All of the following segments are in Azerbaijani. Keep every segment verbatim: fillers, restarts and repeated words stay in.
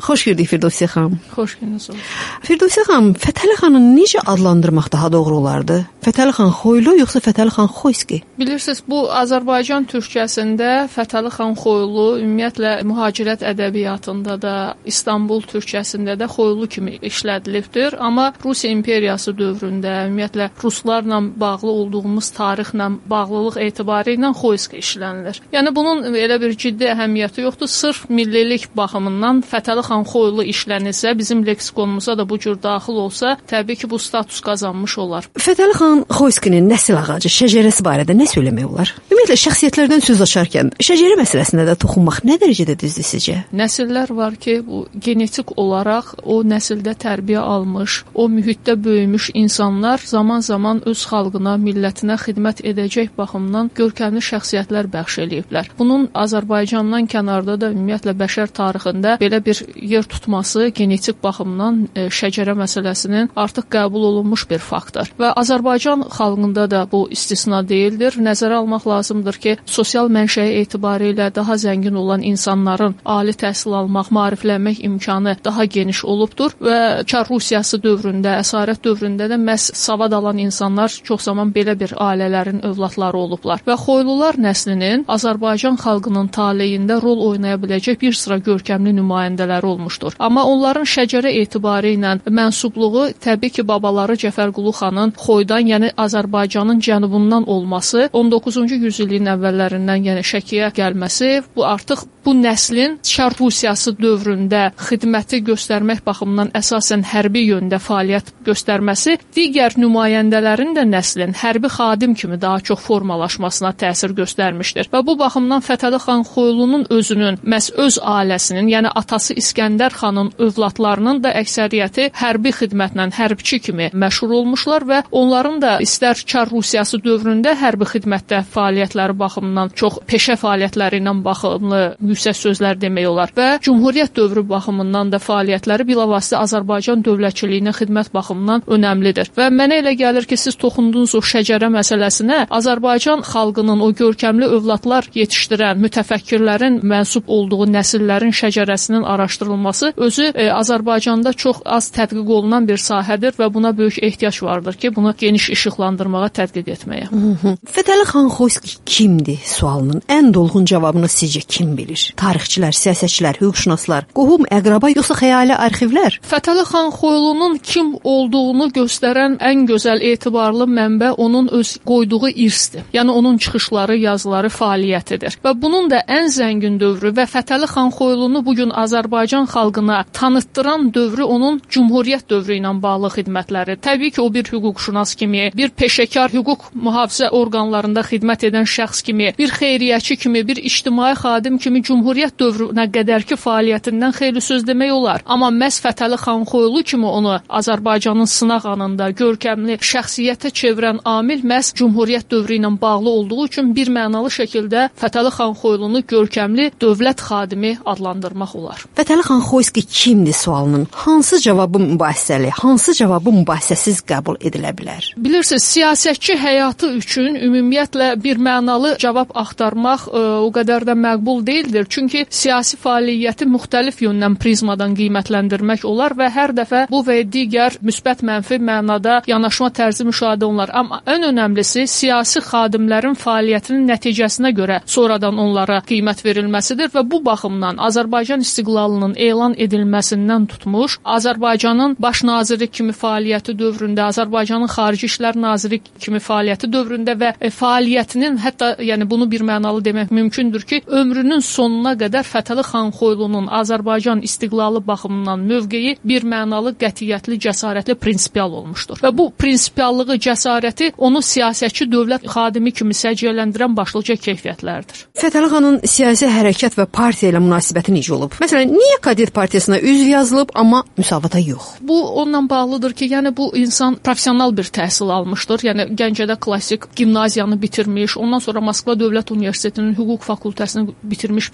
Xoş gördük Firdovsiyə xanım. Xoş gördünüz. Firdovsiyə xanım, Fətəli xanı necə adlandırmaq daha doğru olardı? Fətəli xan Xoylu yoxsa Fətəli xan Xoyski? Bilirsiniz, bu Azərbaycan türkçəsində Fətəli xan Xoylu ümumiyyətlə mühacirət ədəbiyyatında da, İstanbul türkçəsində də Xoylu kimi işlədilibdir. Amma Rusiya imperiyası dövründə ümumiyyətlə ruslarla bağlı olduğumuz tarixlə bağlılıq etibarı ilə Xoyski işlənilir. Yəni bunun elə bir ciddi əhəmiyyəti yoxdur. Sırf millilik baxımından Fətəli xan Xoylu işlənirsə, bizim leksikonumuza da bu cür daxil olsa, təbii ki, bu status qazanmış olar. Fətəli xan Xoyskinin nəsil ağacı, şəcərəsi barədə nə söyləmək olar? Ümumiyyətlə şəxsiyyətlərdən söz açarkən şəcərə məsələsində də toxunmaq nə dərəcədə düzdür sizcə? Nəsillər var ki, bu genetik olaraq o nəsildə tərbiyə almış, o mühitdə böyümüş insanlar zaman-zaman öz xalqına, millətinə xidmət edəcək baxımdan görkəmli şəxsiyyətlər bəxş eləyiblər. Bunun Azərbaycandan kənarda da ümumiyyətlə bəşər tarixində belə bir yer tutması genetik baxımdan e, şəcərə məsələsinin artıq qəbul olunmuş bir faktdır. Və Azərbaycan xalqında da bu istisna deyildir. Nəzərə almaq lazımdır ki, sosial mənşəyi etibarilə daha zəngin olan insanların ali təhsil almaq, maariflənmək imkanı daha geniş olubdur və Çar Rusiyası dövründə, əsarət dövründə də məhz savad alan insanlar çox zaman belə bir ailələrin övladları olublar. Və Xoylular nəslinin Azərbaycan xalqının taleyində rol oynaya biləcək bir sıra görkəmli nümayəndələri olmuşdur. Amma onların şəcərə etibarı ilə mənsubluğu təbii ki, babaları Cəfərqulu xanın Xoydan, yəni Azərbaycanın cənubundan olması, on doqquzuncu yüzilliyin əvvəllərindən, yəni Şəkiyə gəlməsi, bu artıq bu nəslin Çar Rusiyası dövründə xidməti göstərmək baxımından əsasən hərbi yöndə fəaliyyət göstərməsi digər nümayəndələrin də nəslin hərbi xadim kimi daha çox formalaşmasına təsir göstərmişdir. Və bu baxımdan Fətəli xan Xoylunun özünün, məhz öz ailəsinin, yəni atası İskəndər xanın övladlarının da əksəriyyəti hərbi xidmətlə, hərbçi kimi məşhur olmuşlar və onların da istər Çar Rusiyası dövründə hərbi xidmətdə fəaliyyətləri baxımından çox peşə fəaliyyətləri ilə baxımlı yüksək sözlər demək olar və Cümhuriyyət dövrü baxımından da fəaliyyətləri bilavasitə Azərbaycan dövlətçiliyinə xidmət baxımından önəmlidir. Və mənə elə gəlir ki, siz toxundunuz o şəcərə məsələsinə, Azərbaycan xalqının o görkəmli övladlar yetişdirən mütəfəkkirlərin mənsub olduğu nəsillərin şəcərəsinin araşdırılması özü e, Azərbaycanda çox az tədqiq olunan bir sahədir və buna böyük ehtiyac vardır ki, bunu geniş işıqlandırmağa, tədqiq etməyə. Fətəli xan Xoyski kimdir sualının ən dolğun cavabını sizcə kim bilir? Tarixçilər, siyasətçilər, hüquqşünaslar, qohum, əqraba yoxsa xəyali arxivlər? Fətəli xan Xoylunun kim olduğunu göstərən ən gözəl etibarlı mənbə onun öz qoyduğu irsdir. Yəni onun çıxışları, yazıları, fəaliyyətidir. Və bunun da ən zəngin dövrü və Fətəli xan Xoylunu bugün Azərbaycan xalqına tanıtdıran dövrü onun Cümhuriyyət dövrü ilə bağlı xidmətləri. Təbii ki, o bir hüquqşünas kimi, bir peşəkar hüquq mühafizə orqanlarında xidmət edən şəxs kimi, bir xeyriyyəçi kimi, bir ictimai xadim kimi Cümhuriyyət dövrünə qədərki fəaliyyətindən xeyli söz demək olar. Amma məhz Fətəli xan Xoylu kimi onu Azərbaycanın sınaq anında görkəmli şəxsiyyətə çevirən amil məhz Cümhuriyyət dövrü ilə bağlı olduğu üçün bir mənalı şəkildə Fətəli xan Xoylunu görkəmli dövlət xadimi adlandırmaq olar. Fətəli xan Xoyski kimdir sualının hansı cavabı mübahisəli, hansı cavabı mübahisəsiz qəbul edilə bilər? Bilirsiniz, siyasətçi həyatı üçün ümumiyyətlə bir mənalı cavab axtarmaq ə, o qədər də məqbul deyildir. Çünki siyasi fəaliyyəti müxtəlif yöndən prizmadan qiymətləndirmək olar və hər dəfə bu və digər müsbət mənfi mənada yanaşma tərzi müşahidə olunur. Amma ən önəmlisi siyasi xadimlərin fəaliyyətinin nəticəsinə görə sonradan onlara qiymət verilməsidir və bu baxımdan Azərbaycan istiqlalının elan edilməsindən tutmuş, Azərbaycanın baş naziri kimi fəaliyyəti dövründə, Azərbaycanın xarici işlər naziri kimi fəaliyyəti dövründə və fəaliyyətinin, hətta yəni bunu bir mənalı demək mümkündür ki, ömrünün sonuna qədər Fətəli xan Xoylunun Azərbaycan istiqlalı baxımından mövqeyi bir mənalı, qətiyyətli, cəsarətli, prinsipial olmuşdur. Və bu prinsipiallığı, cəsarəti onu siyasətçi dövlət xadimi kimi səciyyələndirən başlıca keyfiyyətlərdir. Fətəli xanın siyasi hərəkat və partiya ilə münasibəti necə olub? Məsələn, niyə Kadet partiyasına üzv yazılıb, amma müsavata yox? Bu onunla bağlıdır ki, yəni bu insan professional bir təhsil almışdır. Yəni Gəncədə klassik gimnaziyanı bitirmiş, ondan sonra Moskva Dövlət Universitetinin hüquq fakültəsini bitirmiş bir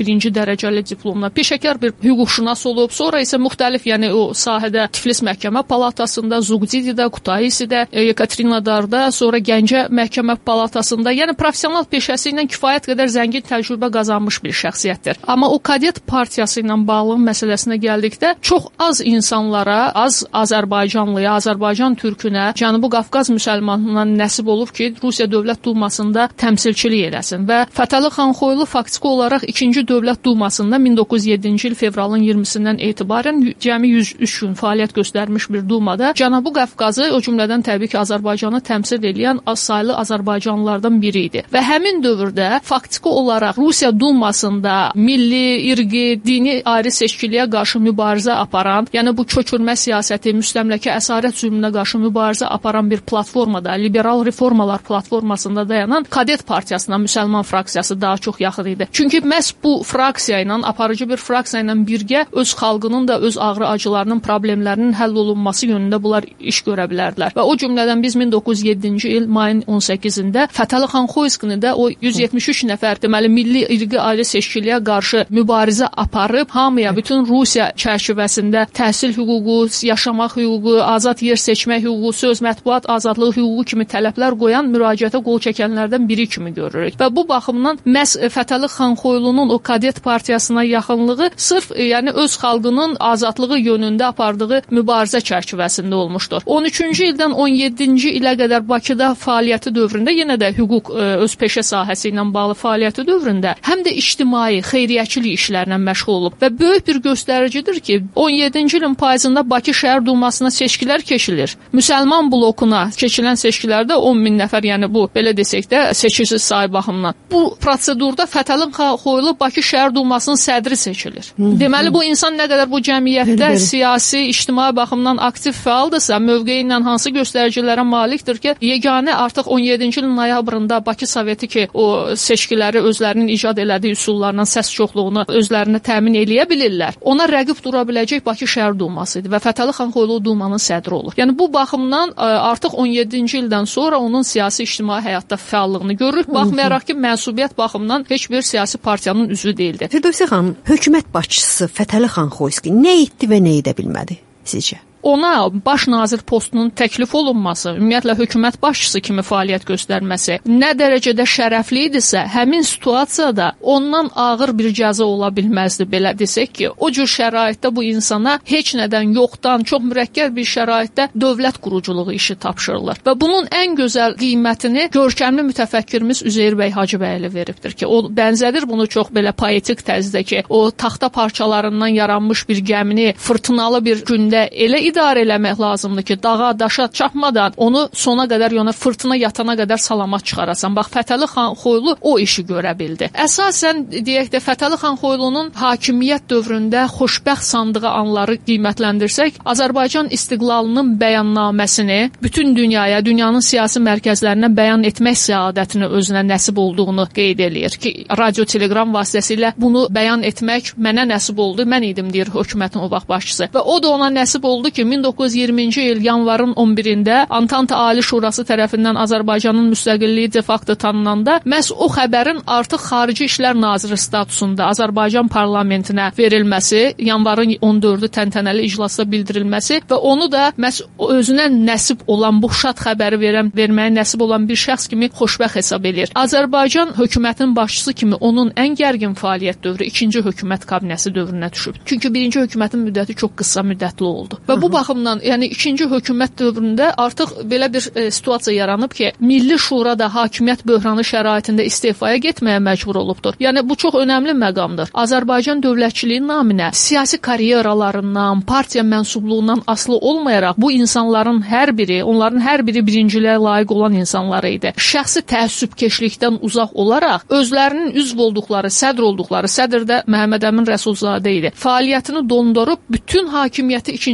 birinci dərəcəli diplomla, peşəkar bir hüquqşünas olub, sonra isə müxtəlif, yəni o sahədə Tiflis Məhkəmə Palatasında, Zugdididə, Kutaisidə, Yekaterinodarda, sonra Gəncə Məhkəmə Palatasında, yəni professional peşəsi ilə kifayət qədər zəngin təcrübə qazanmış bir şəxsiyyətdir. Amma o kadet partiyası ilə bağlı məsələsinə gəldikdə çox az insanlara, az Azərbaycanlıya, Azərbaycan türkünə, Cənubi Qafqaz müsəlmanlarına nəsib olub ki, Rusiya Dövlət Dumasında təmsilçilik eləsin və Fətəli Xanxoylu faktiki olaraq ikinci Dövlət Dumasında min doqquz yüz yeddinci il fevralın iyirmisindən etibarən cəmi yüz üç gün fəaliyyət göstərmiş bir dumada Cənubi Qafqazı, o cümlədən təbii ki, Azərbaycanı təmsil edən az saylı Azərbaycanlılardan biri idi. Və həmin dövrdə faktiki olaraq Rusiya Dumasında milli, irqi, dini ayrı seçkiliyə qarşı mübarizə aparan, yəni bu köçürmə siyasəti, müstəmləkə əsarət zülmünə qarşı mübarizə aparan bir platformada, liberal reformalar platformasında dayanan Kadet Partiyasına müsəlman fraksiyası daha çox yaxın idi. Çünki məhz bu fraksiya ilə, aparıcı bir fraksiya ilə birgə öz xalqının da öz ağrı acılarının, problemlərinin həll olunması yönündə bunlar iş görə bilərdilər. Və o cümlədən biz min doqquz yüz yeddinci il mayın on səkkizində Fətəli Xanxoyskini də o yüz yetmiş üç nəfər deməli milli irqi ayrı seçkiliyə qarşı mübarizə aparıb hamıya bütün Rusiya çərçivəsində təhsil hüququ, yaşamaq hüququ, azad yer seçmək hüququ, söz mətbuat azadlığı hüququ kimi tələblər qoyan müraciətə qol çəkənlərdən biri kimi görürük. Və bu baxımdan məhz Fətəli Xanxoylunun o Kadet Partiyasına yaxınlığı sırf yəni öz xalqının azadlığı yönündə apardığı mübarizə çərçivəsində olmuşdur. on üçüncü ildən on yeddinci ilə qədər Bakıda fəaliyyəti dövründə yenə də hüquq öz peşə sahəsi ilə bağlı fəaliyyəti dövründə həm də ictimai, xeyriyyəçilik işlərlə məşğul olub və böyük bir göstəricidir ki, on yeddinci ilin payızında Bakı Şəhər Dumasına seçkilər keçilir. Müsəlman blokuna keçilən seçkilərdə on min nəfər, yəni bu belə desək də seçici sayı baxımından. Bu prosedurda Fətəli Xanxoylu Bakı Şəhər Dumasının sədri seçilir. Hı -hı. Deməli bu insan nə qədər bu cəmiyyətdə bəli, bəli. siyasi, ictimai baxımdan aktiv fəaldırsa, mövqeyi ilə hansı göstəricilərə malikdir ki, yeganə artıq on yeddinci ilin noyabrında Bakı Soveti ki, o seçkiləri özlərinin icad elədiyi üsullarla səs çoxluğunu özlərinə təmin eləyə bilirlər. Ona rəqib dura biləcək Bakı Şəhər Duması idi və Fətəli Xanxoylu Dumanın sədri olur. Yəni bu baxımdan artıq on yeddinci ildən sonra onun siyasi ictimai həyatda fəallığını görürük. Baxmayaraq ki, mənsubiyyət baxımından heç bir siyasi partiyanın üzvü deyildi. Firdevsə xanım, hökumət başçısı Fətəli Xanxoyski nə etdi və nə edə bilmədi sizcə? Ona baş nazir postunun təklif olunması, ümumiyyətlə hökumət başçısı kimi fəaliyyət göstərməsi nə dərəcədə şərəfli idisə, həmin situasiyada ondan ağır bir cəza ola bilməzdi, belə desək ki, o cür şəraitdə bu insana heç nədən, yoxdan, çox mürəkkəb bir şəraitdə dövlət quruculuğu işi tapşırılır. Və bunun ən gözəl qiymətini görkəmli mütəfəkkirimiz Üzeyir bəy Hacıbəyli veribdir ki, o bənzədir bunu çox belə poetik tərzdə ki, o taxta parçalarından yaranmış bir gəmini fırtınalı bir gündə elə idarə eləmək lazımdır ki, dağa, daşa çapmadan onu sona qədər, yəni fırtına yatana qədər salamat çıxarasan. Bax, Fətəli Xanxoylu o işi görə bildi. Əsasən, deyək də, Fətəli Xanxoylunun hakimiyyət dövründə xoşbəxt sandığı anları qiymətləndirsək, Azərbaycan istiqlalının bəyannaməsini bütün dünyaya, dünyanın siyasi mərkəzlərinə bəyan etmək səadətini özünə nəsib olduğunu qeyd eləyir ki, radio-telegram vasitəsilə bunu bəyan etmək mənə nəsib oldu, mən idim, deyir hökumətin o vaxt başçısı. Və o da ona nəsib oldu ki, min doqquz yüz iyirminci il yanvarın on birində Antanta Ali Şurası tərəfindən Azərbaycanın müstəqilliyi de facto tanınanda məhz o xəbərin artıq Xarici İşlər Naziri statusunda Azərbaycan parlamentinə verilməsi, yanvarın on dördü təntənəli iclasda bildirilməsi və onu da məhz özünə nəsib olan bu şad xəbəri verən, verməyə nəsib olan bir şəxs kimi xoşbəxt hesab edir. Azərbaycan hökumətinin başçısı kimi onun ən gərgin fəaliyyət dövrü ikinci hökumət kabinəsi dövrünə düşüb. Çünki birinci hökumətin müddəti çox qısa müddətli oldu. Və bu baxımdan, yəni ikinci hökumət dövründə artıq belə bir e, situasiya yaranıb ki, Milli Şura da hakimiyyət böhranı şəraitində istefaya getməyə məcbur olubdur. Yəni bu çox önəmli məqamdır. Azərbaycan dövlətçiliyi naminə siyasi karyeralarından, partiya mənsubluğundan asılı olmayaraq bu insanların hər biri, onların hər biri birinciliyə layiq olan insanları idi. Şəxsi təəssübkeşlikdən uzaq olaraq özlərinin üzv olduqları, sədr olduqları, sədr də Məhəmməd Əmin Rəsulzadə idi. Fəaliyyətini dondurub bütün hakimiyyəti ikinci hökumət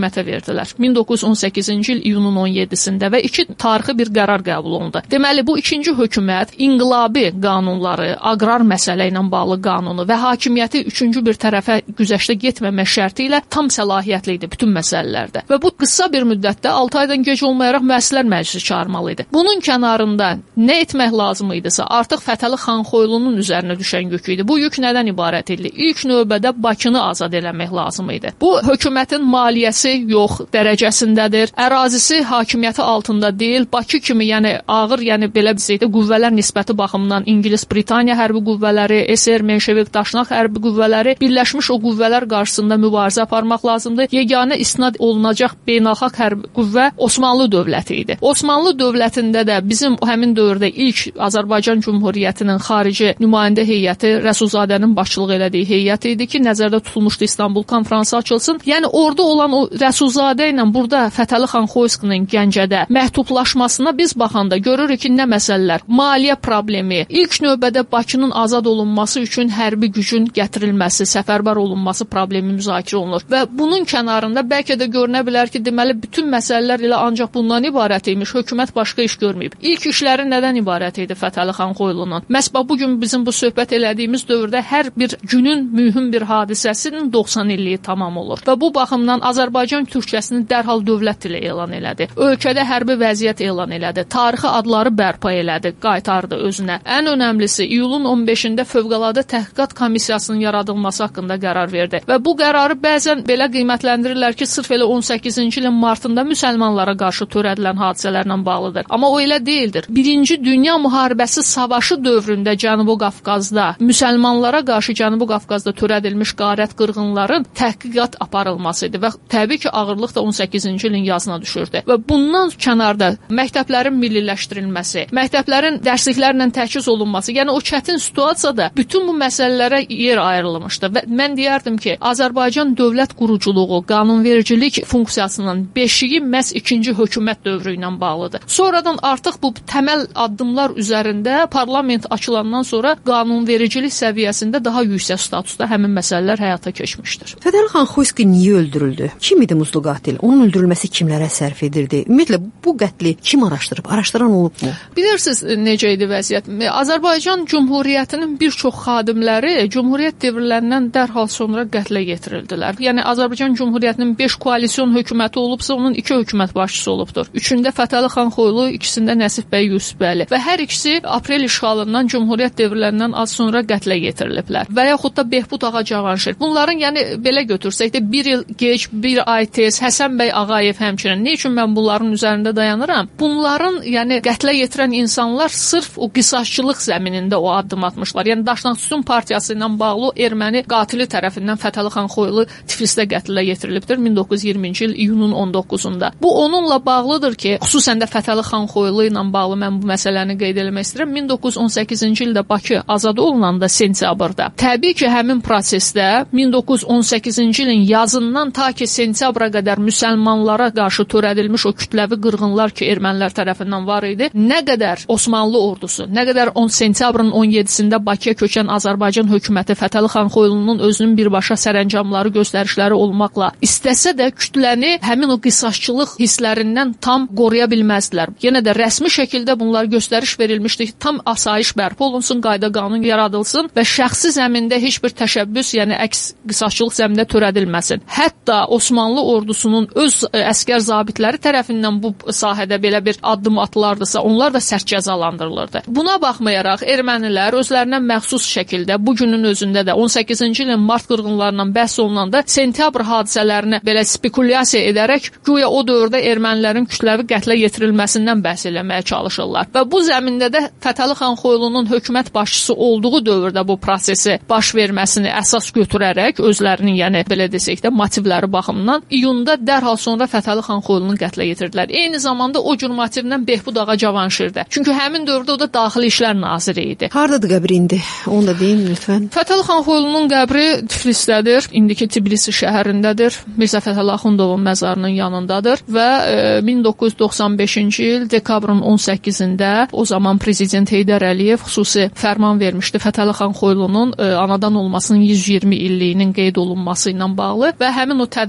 hökumətə verdilər. min doqquz yüz on səkkizinci il iyunun on yeddisində və iki tarixi bir qərar qəbul olundu. Deməli, bu ikinci hökumət inqilabi qanunları, aqrar məsələ ilə bağlı qanunu və hakimiyyəti üçüncü bir tərəfə güzəştə getməmək şərti ilə tam səlahiyyətli idi bütün məsələlərdə. Və bu qısa bir müddətdə altı aydan gec olmayaraq müəssislər məclisi çağırmalı idi. Bunun kənarında nə etmək lazım idisə, artıq Fətəli Xanxoylunun üzərinə düşən yük idi. Bu yük nədən ibarət idi? İlk növbədə Bakını azad eləmək lazım idi. Bu hökumətin maliyyəsi yox dərəcəsindədir. Ərazisi hakimiyyəti altında deyil. Bakı kimi, yəni ağır, yəni belə bizdə qüvvələr nisbəti baxımından İngilis, Britaniya hərbi qüvvələri, S R, Menşevik, Daşnaq hərbi qüvvələri birləşmiş o qüvvələr qarşısında mübarizə aparmaq lazımdır. Yeganə isnad olunacaq beynəlxalq hərbi qüvvə Osmanlı dövləti idi. Osmanlı dövlətində də bizim həmin dövrdə ilk Azərbaycan Cümhuriyyətinin xarici nümayəndə heyəti Rəsulzadənin başçılıq elədiyi heyət idi ki, nəzərdə tutulmuşdu İstanbul konfransı açılsın. Yəni orada olan o Rəsulzadə ilə burada Fətəli xan Xoyskinin Gəncədə məktublaşmasına biz baxanda görürük ki, nə məsələlər? Maliyyə problemi, ilk növbədə Bakının azad olunması üçün hərbi gücün gətirilməsi, səfərbər olunması problemi müzakirə olunur. Və bunun kənarında bəlkə də görünə bilər ki, deməli bütün məsələlər elə ancaq bundan ibarət imiş. Hökumət başqa iş görməyib. İlk işləri nədən ibarət idi Fətəli xan Xoylunun? Məhz bu gün bizim bu söhbət elədiyimiz dövrdə hər bir günün mühüm bir hadisəsinin doxsan illiyi tamam olur. Və bu baxımdan Azərbaycan Türkçəsini dərhal dövlət dili elan elədi. Ölkədə hərbi vəziyyət elan elədi. Tarixi adları bərpa elədi, qaytardı özünə. Ən önəmlisi iyulun on beşində Fövqəladə Təhqiqat Komissiyasının yaradılması haqqında qərar verdi. Və bu qərarı bəzən belə qiymətləndirirlər ki, sırf elə on səkkizinci ilin martında müsəlmanlara qarşı törədilən hadisələrlə bağlıdır. Amma o elə deyildir. Birinci Dünya Müharibəsi savaşı dövründə Cənubi Qafqazda müsəlmanlara qarşı Cənubi Qafqazda törədilmiş qarət qırğınların təhqiqat aparılması idi və təbii ki, ağırlıq da on səkkizinci ilin yazına düşürdü. Və bundan kənarda məktəblərin milliləşdirilməsi, məktəblərin dərsliklərlə təchiz olunması, yəni o çətin situasiyada bütün bu məsələlərə yer ayrılmışdı və mən deyərdim ki, Azərbaycan dövlət quruculuğu, qanunvericilik funksiyasının beşiyi məhz ikinci hökumət dövrü ilə bağlıdır. Sonradan artıq bu təməl addımlar üzərində parlament açılandan sonra qanunvericilik səviyyəsində daha yüksək statusda həmin məsələlər həyata keçmişdir. Fətəli xan Xoyski niyə öldürüldü? Kim idi muzlu qatil? Onun öldürülməsi kimlərə sərf edirdi? Ümumiyyətlə bu qətli kim araşdırıb? Araşdıran olubmu? Bilirsiniz necə idi vəziyyət? Azərbaycan Cümhuriyyətinin bir çox xadimləri Cümhuriyyət dövrlərindən dərhal sonra qətlə yetirildilər. Yəni Azərbaycan Cümhuriyyətinin beş koalisyon hökuməti olubsa, onun iki hökumət başçısı olubdur. Üçündə Fətəli xan Xoylu, ikisində Nəsib bəy Yusifbəli və hər ikisi aprel işğalından Cümhuriyyət dövrlərindən az sonra qətlə yetiriliblər. Və yaxud da Behbud ağa Cavanşir. Bunların yəni belə götürsək də bir il geç, bir ay tez Həsən bəy Ağayev həmçinin. Nə üçün mən bunların üzərində dayanıram? Bunların yəni qətlə yetirən insanlar sırf o qisasçılıq zəminində o addım atmışlar. Yəni Daşnaqsütun partiyası ilə bağlı erməni qatili tərəfindən Fətəli xan Xoylu Tiflisdə qətlə yetirilibdir min doqquz yüz iyirminci il iyunun on doqquzunda. Bu onunla bağlıdır ki, xüsusən də Fətəli xan Xoylu ilə bağlı mən bu məsələni qeyd etmək istəyirəm. min doqquz yüz on səkkizinci ildə Bakı azad olunanda sentyabrda. Təbii ki, həmin prosesdə min doqquz yüz on səkkizinci ilin yazından ta ki sentyabra qədər müsəlmanlara qarşı törədilmiş o kütləvi qırğınlar ki, ermənilər tərəfindən var idi. Nə qədər Osmanlı ordusu, nə qədər on sentyabrın on yeddisində Bakıya köçən Azərbaycan hökuməti Fətəli xan Xoylunun özünün birbaşa sərəncamları, göstərişləri olmaqla istəsə də kütləni həmin o qisasçılıq hisslərindən tam qoruya bilməzdilər. Yenə də rəsmi şəkildə bunlar göstəriş verilmişdi ki, tam asayiş bərpa olunsun, qayda qanun yaradılsın və şəxsi zəmində heç bir təşəbbüs, yəni əks qisasçılıq zəmində törədilməsin. Hətta Osmanlı ordusunun öz ə, əskər zabitləri tərəfindən bu sahədə belə bir addım atılardısa, onlar da sərt cəzalandırılırdı. Buna baxmayaraq ermənilər özlərinə məxsus şəkildə bu günün özündə də on səkkizinci ilin mart qırğınlarından bəhs olunanda sentyabr hadisələrini belə spekulyasiya edərək güya o dövrdə ermənilərin kütləvi qətlə yetirilməsindən bəhs eləməyə çalışırlar. Və bu zəmində də Fətəli xan Xoylunun hökumət başçısı olduğu dövrdə bu prosesi baş verməsini əsas götürərək özlərinin, yəni belə desək də motivləri baxımından iyunda dərhal sonra Fətəli xan Xoylunu qətlə yetirdilər. Eyni zamanda o cür motivlə Behbud ağa Cavanşirdə. Çünki həmin dövrdə o da Daxili İşlər naziri idi. Hardadır qəbri indi? Onu da deyin lütfən. Fətəli xan Xoylunun qəbri Tiflisdədir. İndiki Tbilisi şəhərindədir. Mirzə Fətəli Axundovun məzarının yanındadır və e, min doqquz yüz doxsan beşinci il dekabrın on səkkizində o zaman prezident Heydər Əliyev xüsusi fərman vermişdi Fətəli xan Xoylunun e, anadan olmasının yüz iyirmi illiyinin qeyd olunması ilə bağlı və həmin o tədbirlər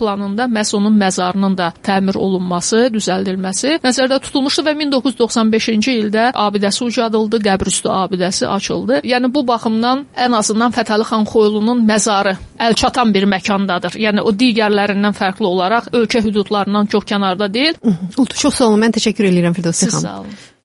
planında məhz onun məzarının da təmir olunması, düzəldilməsi nəzərdə tutulmuşdu və min doqquz yüz doxsan beşinci ildə abidəsi ucadıldı, qəbrüstü abidəsi açıldı. Yəni bu baxımdan ən azından Fətəli xan Xoylunun məzarı əlçatan bir məkandadır. Yəni o digərlərindən fərqli olaraq ölkə hüdudlarından çox kənarda deyil. Oldu, çox sağ olun. Mən təşəkkür edirəm Firdevsi xanım. Siz sağ olun.